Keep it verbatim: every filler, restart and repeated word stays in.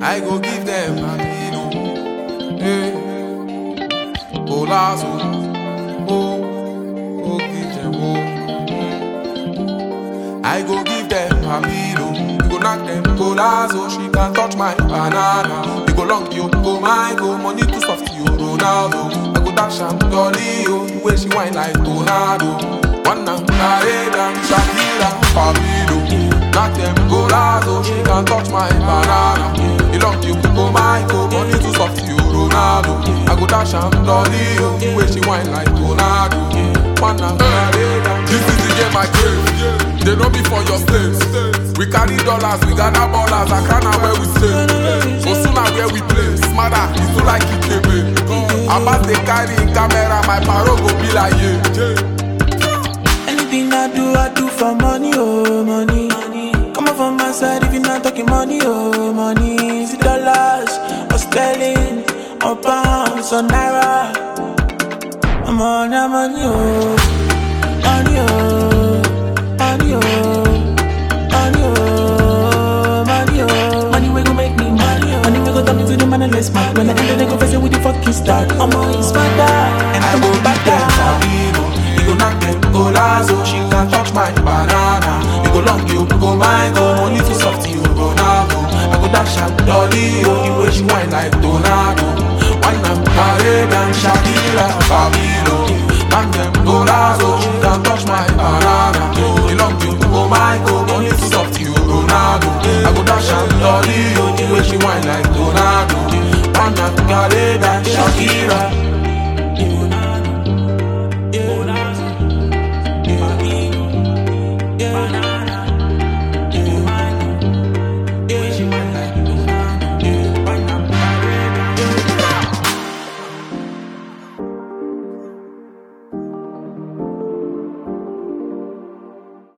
I go give them Amino. Hey, Olazo. Oh, oh, give them oh. I go give them Amino. You go knock them Olazo. She can't touch my banana. You go long you go my go. Money too soft you Ronaldo. I go dash am dolly yo. The way she whine like tornado. One night Nareda, Shakira, Amino. Knock them Olazo. She can't touch my banana. You long you go my go. Money too soft you Ronaldo. I go dash am dolly yo. The way she whine like tornado. One night Nareda. This is the game I crave. They know me for your slaves. We carry dollars, we gather ballers. I can't know where we stay. So soon as where we play, smarter, it's too like it came in. About they carry in camera, my paro go be like yeah. Anything I do, I do for money, oh money. Come on from my side if you're not talking money, oh money. Is it dollars, or sterling, or pounds, or naira? I'm on that money, oh money, oh. Money, oh, money, oh, money, oh. Money we go make me mad. Money we go turn me to the man and less mad. When I enter, they go face it with the fucking start. I'm on his mother, and I go back down. You go knock them Olazo. She can't touch my banana. You go long, you go my go. Money too soft, you Ronaldo. I go dash am dolly, yo. The way she whine like tornado. Wine am Caribbean, Shakira, Fabio. Knock them Olazo. She can't touch my